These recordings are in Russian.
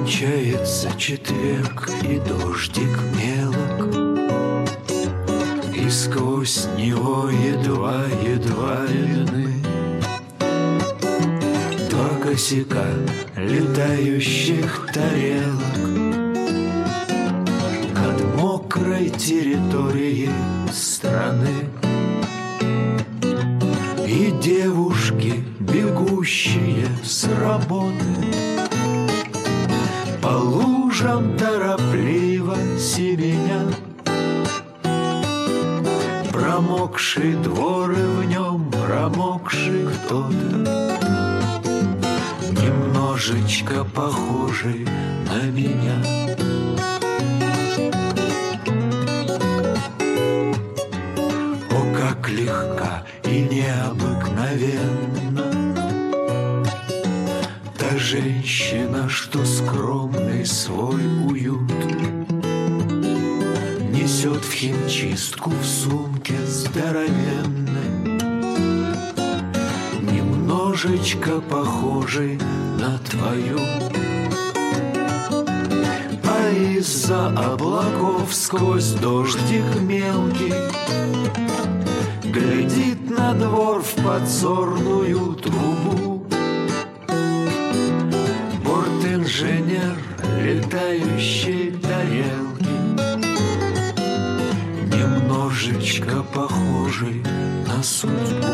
Кончается четверг, и дождик мелок, и сквозь него едва-едва видны два косяка летающих тарелок над мокрой территорией страны. И девушки, бегущие с работы, по лужам торопливо семенят. Промокший двор, и в нем промокший кто-то, немножечко похожий на меня. О, как легка и необыкновенна та женщина, что скромный свой уют несет в химчистку в сумке здоровенной, немножечко похожей на твою. А из-за облаков сквозь дождик мелкий глядит на двор в подзорную трубу борт-инженер летающей тарелки, немножечко похожий на судьбу.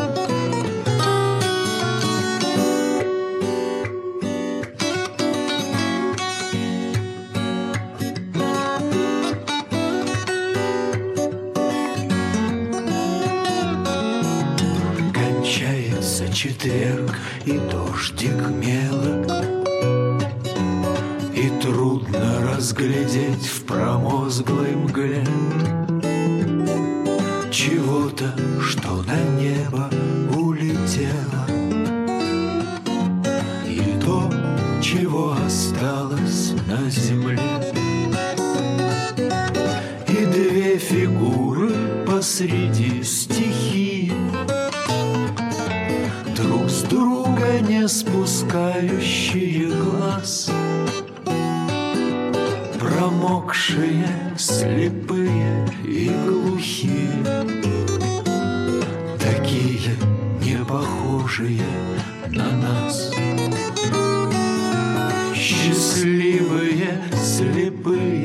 Кончается четверг, и дождик мелок, и трудно разглядеть в промозглой мгле чего-то, что на небо улетело, и то, чего осталось на земле. И две фигуры посреди стихии, друг с друга не спускающие глаз, промокшие, слепые и глухие, такие не похожие на нас. Счастливые, слепые